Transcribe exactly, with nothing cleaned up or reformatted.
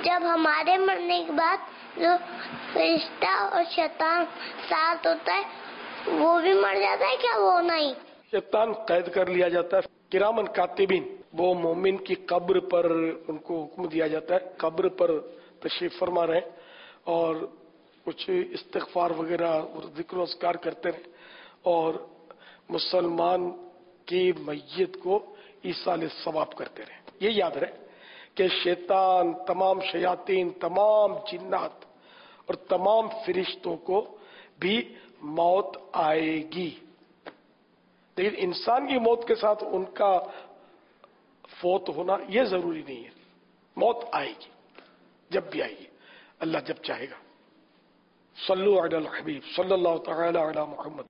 जब हमारे मरने के बाद जो फरिश्ता और शैतान साथ होता है वो भी मर जाता है क्या? वो नहीं, शैतान कैद कर लिया जाता है। किरामन कातिबिन, वो मोमिन की कब्र पर उनको हुक्म दिया जाता है कब्र पर तशरीफ फरमा रहे और कुछ इस्तिग़फ़ार वगैरह और जिक्र अस्कार करते रहे और मुसलमान की मैयत को ईसाल सवाब करते रहे। ये याद रहे कि शैतान, तमाम शयातीन, तमाम जिन्नात और तमाम फरिश्तों को भी मौत आएगी, लेकिन इंसान की मौत के साथ उनका फौत होना यह जरूरी नहीं है। मौत आएगी, जब भी आएगी, अल्लाह जब चाहेगा। सल्लु अलल हबीब सल्लल्लाहु तआला अला मुहम्मद।